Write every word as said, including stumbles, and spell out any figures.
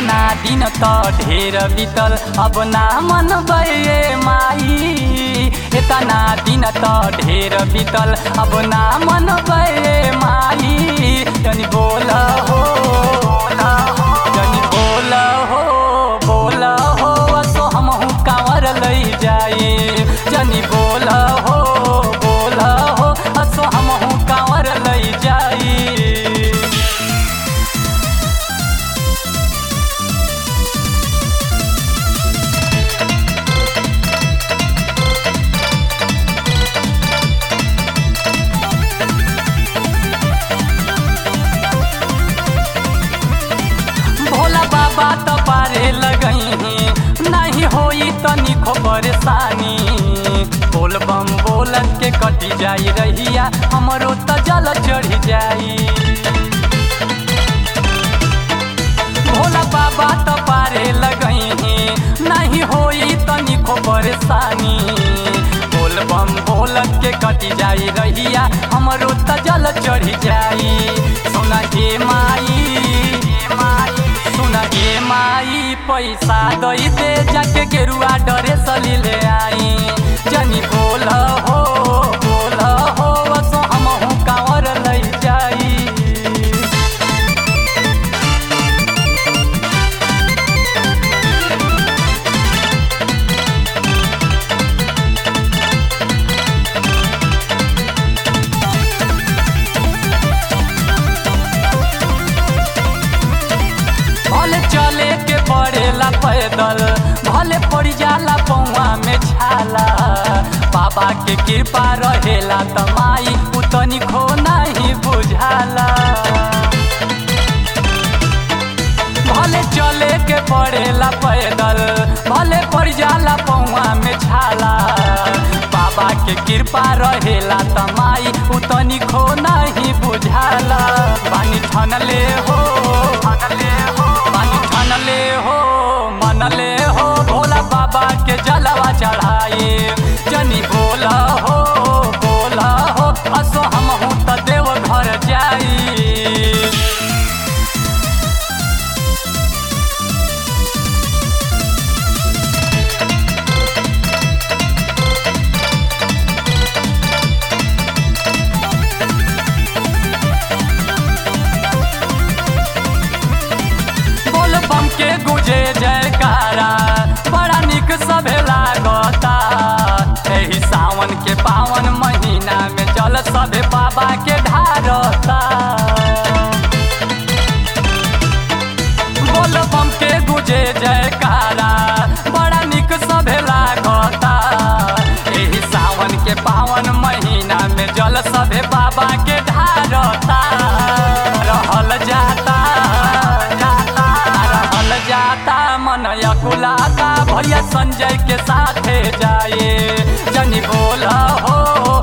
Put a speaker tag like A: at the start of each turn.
A: इतना दिन त ढेर बीतल अब ना मनबे माई। इतना दिन त ढेर बीतल अब ना मनबे माई। जनी बोल हो जनी बोल हो बोल हो असो हमहू कांवर लई जाई। जनी बोल हो बोल हो असो हमहू कांवर लई जाई। बाबा त पारे लगई नहीं होई तनिको परेशानी। बोल बम बोलत के कटी जाई रहिया हमरो त जल चढ़ी जाई। भोला बाबा त पारे लगई नहीं होई तनिको परेशानी। बोल बम बोलत के कटी जाई रहिया हमरो त जल चढ़ी जाई। सुना हे माई सुना हे माई पैसा दई दे जाके गेरुआ डरे सली ले आई। जनी बोल हो बोल हो असो हमहू कांवर लई जाई। भले चले के पड़ेला पैदल भले पड़ जाला पौआ में छाला। बाबा के कृपा रहेला त माई उतनी खो नहीं बुझाला। भले चले के पड़ेला पैदल भले पड़ जाला पौआ में छाला। बाबा के कृपा रहेला त माई उतनी खो नहीं बुझाला। पानी ठनले हो पानी ठनले हो मनले हो भोला बाबा के जलवा चढ़ाई। जनी बोल हो बोल हो असो हमहू त देव घर जाई। बम के गुजे जयकारा बड़ा निक सभे लागता। एही सावन के पावन महीना में जल सभे बाबा के ढारता। बोल बम के गुजे जयकारा बड़ा निक सभे लागता। एही सावन के पावन महीना में जल सभे बाबा के ढारता। रहल जाता जाता मन अकुलाता भैया संजय के साथे जाए। जनी बोल हो